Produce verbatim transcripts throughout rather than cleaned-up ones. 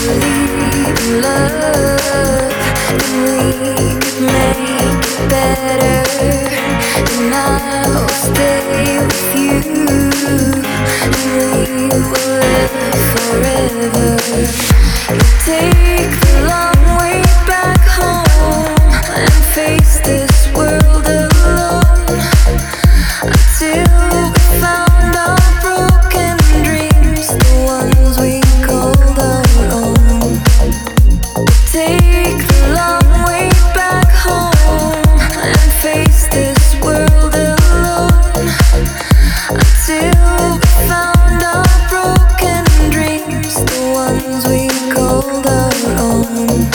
believe in love, then we could make it better. And I'll stay with you, and we will live forever. You take the long way back home and face this world alone until we found our broken dreams, the ones we called our own. Take the long way back home and face this world alone until we found our broken dreams, the ones we called our own.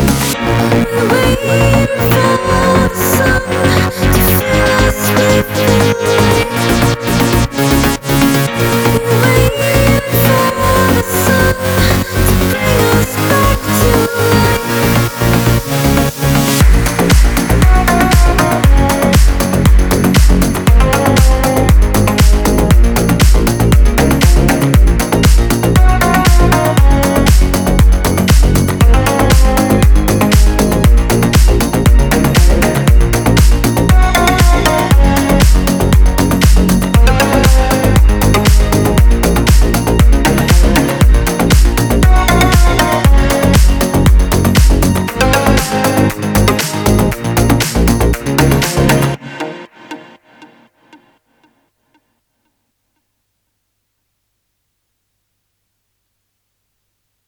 Waiting for the sun to fill us with